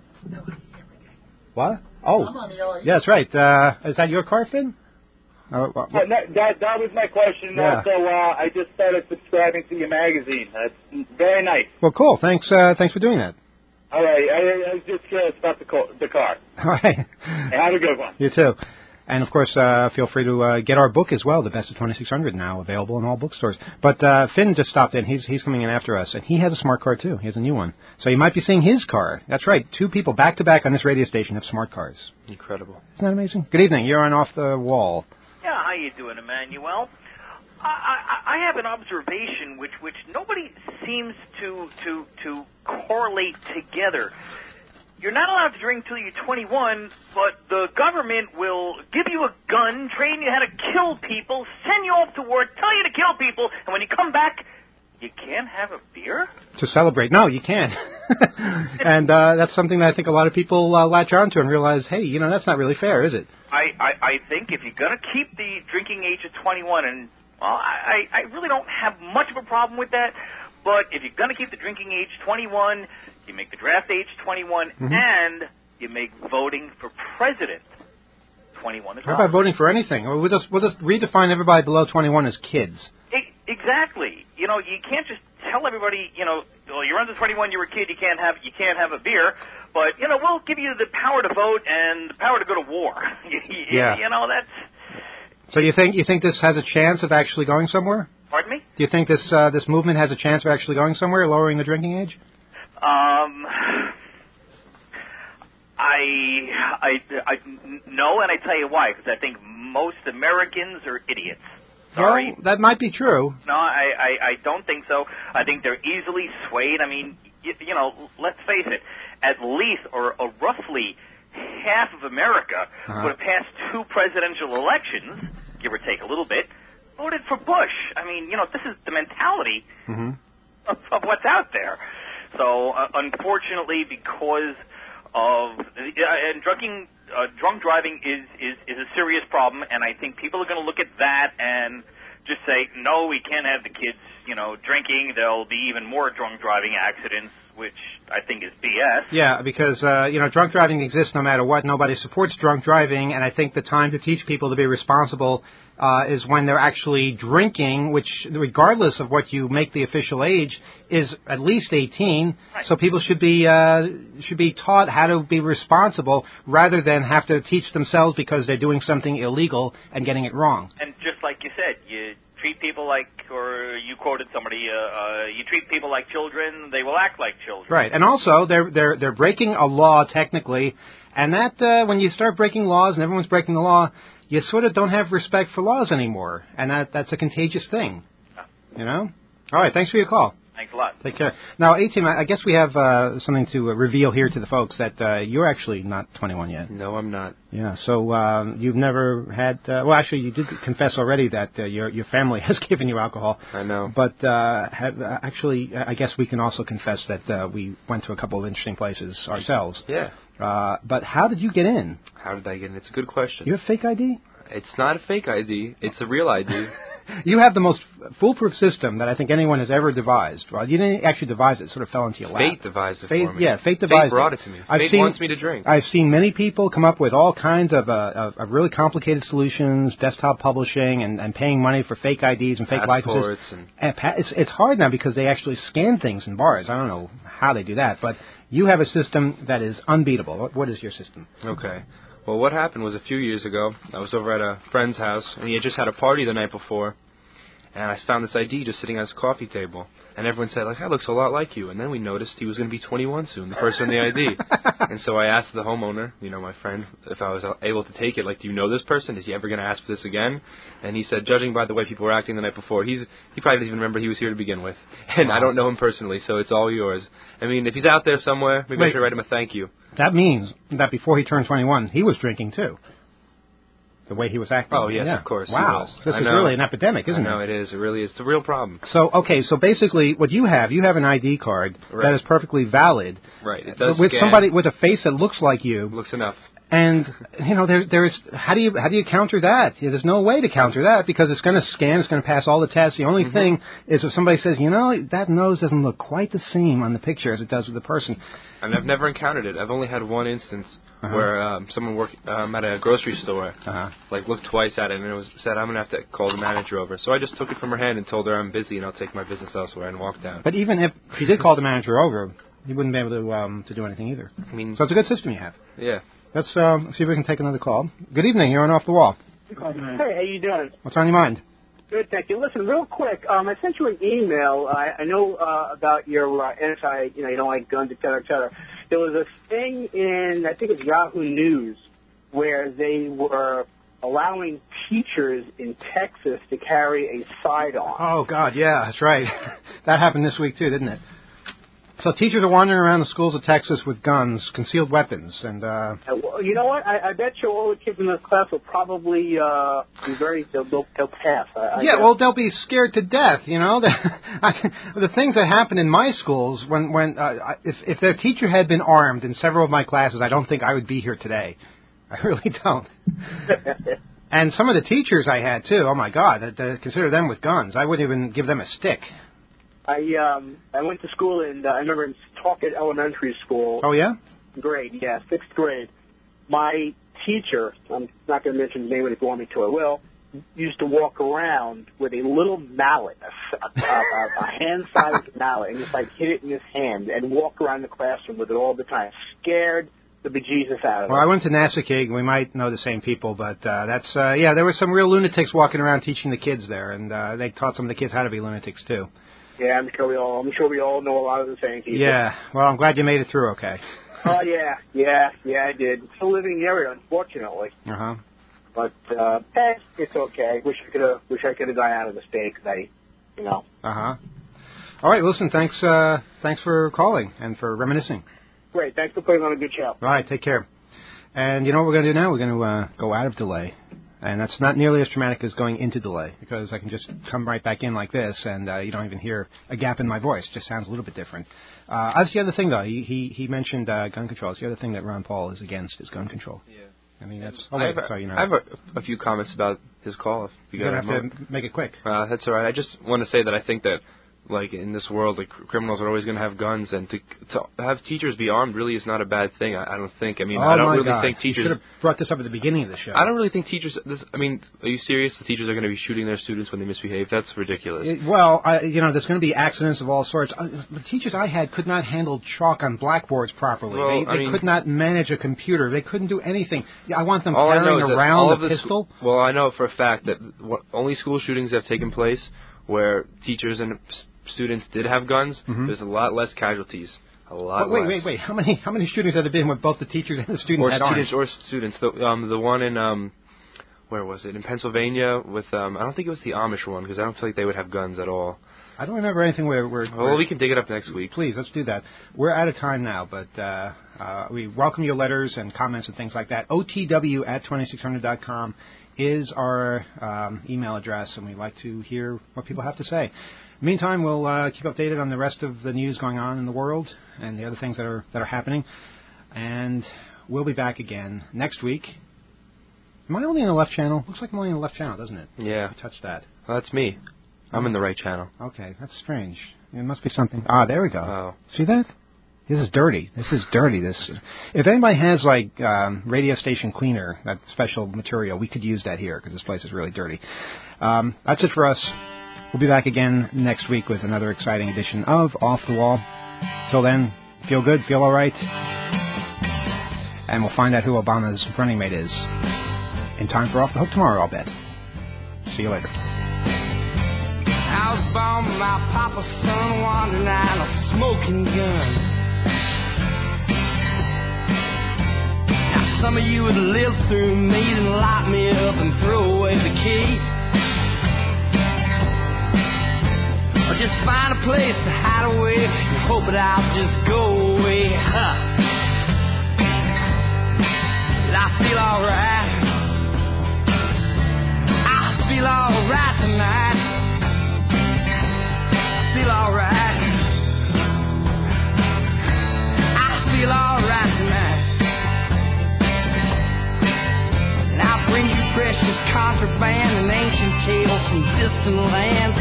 What? Oh, yeah, that's right. Is that your car, Finn? That was my question. Yeah. Also, I just started subscribing to your magazine. That's very nice. Well, cool. Thanks for doing that. All right. I was just curious about the car. All right. Hey, have a good one. You too. And, of course, feel free to get our book as well, The Best of 2600, now available in all bookstores. But Finn just stopped in. He's coming in after us, and he has a smart car, too. He has a new one. So you might be seeing his car. That's right. 2 people back-to-back on this radio station have smart cars. Incredible. Isn't that amazing? Good evening. You're on Off the Wall. Yeah, how you doing, Emmanuel? I have an observation which nobody seems to correlate together. You're not allowed to drink till you're 21, but the government will give you a gun, train you how to kill people, send you off to war, tell you to kill people, and when you come back, you can't have a beer? To celebrate. No, you can't. And that's something that I think a lot of people latch on to and realize, hey, that's not really fair, is it? I think if you're going to keep the drinking age at 21, and, well, I really don't have much of a problem with that, but if you're going to keep the drinking age 21, you make the draft age 21, and you make voting for president 21 as well. How about voting for anything? We'll just redefine everybody below 21 as kids. Exactly. You can't just tell everybody, well, you're under 21, you're a kid, you can't have a beer, but, we'll give you the power to vote and the power to go to war. Yeah. That's... So you think this has a chance of actually going somewhere? Pardon me? Do you think this movement has a chance of actually going somewhere, lowering the drinking age? No, and I tell you why, because I think most Americans are idiots. Sorry. Well, that might be true. No, I don't think so. I think they're easily swayed. I mean, let's face it, at least or roughly half of America would have passed 2 presidential elections, give or take a little bit, voted for Bush. I mean, this is the mentality of what's out there. So, unfortunately, because of and drunk driving is a serious problem, and I think people are going to look at that and just say, no, we can't have the kids, drinking. There'll be even more drunk driving accidents. which I think is BS. Yeah, because, drunk driving exists no matter what. Nobody supports drunk driving, and I think the time to teach people to be responsible is when they're actually drinking, which, regardless of what you make the official age, is at least 18. Right. So people should be taught how to be responsible rather than have to teach themselves because they're doing something illegal and getting it wrong. And just like you said, you treat people like, or you quoted somebody, you treat people like children, they will act like children. Right, and also they're breaking a law technically, and that when you start breaking laws and everyone's breaking the law, you sort of don't have respect for laws anymore, and that's a contagious thing, you know? All right, thanks for your call. Thanks a lot. Take care. Now, A-Team, I guess we have something to reveal here to the folks that you're actually not 21 yet. No, I'm not. Yeah, so you've never had... well, actually, you did confess already that your family has given you alcohol. I know. But actually, I guess we can also confess that we went to a couple of interesting places ourselves. Yeah. But how did you get in? How did I get in? It's a good question. You have fake ID? It's not a fake ID. It's a real ID. You have the most foolproof system that I think anyone has ever devised. Well, you didn't actually devise it; it sort of fell into your lap. Fate devised it for me. Yeah, fate devised it. Fate brought it to me. Fate wants me to drink. I've seen many people come up with all kinds of really complicated solutions, desktop publishing, and paying money for fake IDs and fake licenses. It's hard now because they actually scan things in bars. I don't know how they do that, but you have a system that is unbeatable. What is your system? Okay. Well, what happened was a few years ago, I was over at a friend's house, and he had just had a party the night before, and I found this ID just sitting on his coffee table. And everyone said, like, that looks a lot like you. And then we noticed he was going to be 21 soon, the person on the ID. And so I asked the homeowner, my friend, if I was able to take it. Like, do you know this person? Is he ever going to ask for this again? And he said, judging by the way people were acting the night before, he probably didn't even remember he was here to begin with. And I don't know him personally, so it's all yours. I mean, if he's out there somewhere, maybe I should write him a thank you. That means that before he turned 21, he was drinking too. The way he was acting. Oh, yes, of course. Wow. This is really an epidemic, isn't it? No, it is. It really is. It's a real problem. So basically what you have an ID card that is perfectly valid. Right. It does with scan. Somebody with a face that looks like you. Looks enough. And, there's how do you counter that? There's no way to counter that because it's going to scan, it's going to pass all the tests. The only thing is if somebody says, that nose doesn't look quite the same on the picture as it does with the person. And I've never encountered it. I've only had one instance where someone worked at a grocery store, looked twice at it and said, I'm going to have to call the manager over. So I just took it from her hand and told her I'm busy and I'll take my business elsewhere and walked out. But even if she did call the manager over, you wouldn't be able to do anything either. I mean, so it's a good system you have. Yeah. Let's see if we can take another call. Good evening. You're on Off the Wall. Hey, how you doing? What's on your mind? Good, thank you. Listen, real quick, I sent you an email. I know about your anti, you don't like guns, et cetera, et cetera. There was a thing in, I think it was Yahoo News, where they were allowing teachers in Texas to carry a sidearm. Oh, God, yeah, that's right. That happened this week, too, didn't it? So teachers are wandering around the schools of Texas with guns, concealed weapons, and... Well, you know what? I bet you all the kids in this class will probably be they'll pass. Well, they'll be scared to death, The things that happen in my schools, if their teacher had been armed in several of my classes, I don't think I would be here today. I really don't. And some of the teachers I had, too, oh, my God, consider them with guns. I wouldn't even give them a stick. I went to school and I remember in Talkett Elementary School. Oh, yeah? Grade, yeah, 6th grade. My teacher, I'm not going to mention his name, but if you want me to, I will, used to walk around with a little mallet, a hand-sized mallet, and just hit it in his hand and walk around the classroom with it all the time. Scared the bejesus out of Well, I went to Nassau-Keag. We might know the same people, but there were some real lunatics walking around teaching the kids there, and they taught some of the kids how to be lunatics, too. Yeah, I'm sure we all know a lot of the same people. Yeah, well, I'm glad you made it through okay. Oh, yeah, I did. Still living in the area, unfortunately. Uh-huh. But, it's okay. Wish I could have gone out of the state, Uh-huh. All right, listen, thanks for calling and for reminiscing. Great, thanks for putting on a good show. All right, take care. And you know what we're going to do now? We're going to go out of delay. And that's not nearly as traumatic as going into delay, because I can just come right back in like this, and you don't even hear a gap in my voice. It just sounds a little bit different. That's the other thing, though. He mentioned gun control. It's the other thing that Ron Paul is against is gun control. Yeah. I mean, that's... I have a few comments about his call. If you're going to have to make it quick. That's all right. I just want to say that I think that like in this world, like criminals are always going to have guns, and to have teachers be armed really is not a bad thing. I don't think. I mean, I don't really think teachers. You should have brought this up at the beginning of the show. I don't really think teachers. I mean, are you serious? The teachers are going to be shooting their students when they misbehave? That's ridiculous. There's going to be accidents of all sorts. The teachers I had could not handle chalk on blackboards properly. Well, they could not manage a computer. They couldn't do anything. I want them carrying around a pistol. Well, I know for a fact that only school shootings have taken place where teachers and students did have guns. Mm-hmm. There's a lot less casualties. A lot less. Wait. How many shootings have there been with both the teachers and the students had arms? Or students. The one in where was it? In Pennsylvania with I don't think it was the Amish one, because I don't feel like they would have guns at all. I don't remember anything where well, we can dig it up next week. Please, let's do that. We're out of time now, but we welcome your letters and comments and things like that. OTW@2600.com is our email address, and we'd like to hear what people have to say. Meantime, we'll keep updated on the rest of the news going on in the world and the other things that are happening. And we'll be back again next week. Am I only in the left channel? Looks like I'm only in the left channel, doesn't it? Yeah. Touch that. Well, that's me. I'm in the right channel. Okay, that's strange. It must be something. There we go. Oh. See that? This is dirty. If anybody has radio station cleaner, that special material, we could use that here because this place is really dirty. That's it for us. We'll be back again next week with another exciting edition of Off the Wall. Till then, feel good, feel all right, and we'll find out who Obama's running mate is in time for Off the Hook tomorrow, I'll bet. See you later. I was born with my papa's son, wandering out a smoking gun. Now some of you would live through me and lock me up and throw away the key. Or just find a place to hide away and hope that I'll just go away. Did I feel alright? I feel alright tonight. I feel alright. I feel alright tonight. And I'll bring you precious contraband and ancient tales from distant lands.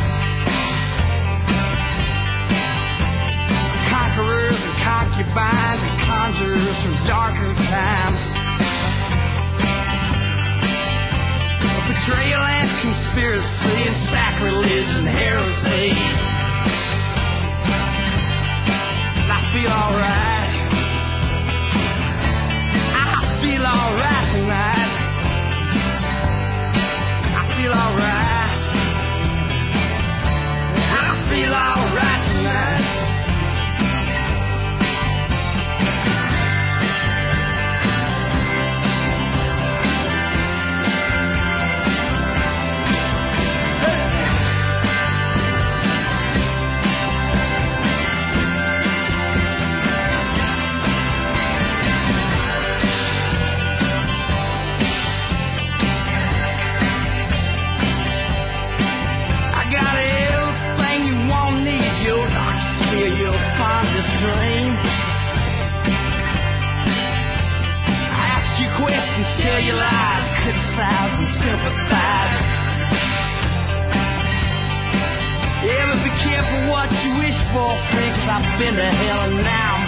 Conquerors and concubines and conjurers from darker times. Betrayal and conspiracy and sacrilege and heresy. I feel alright. I feel alright tonight. I feel alright. I feel alright tonight. Tell you lies, criticize and sympathize. Yeah, but be careful what you wish for, friend, 'cause I've been to hell and now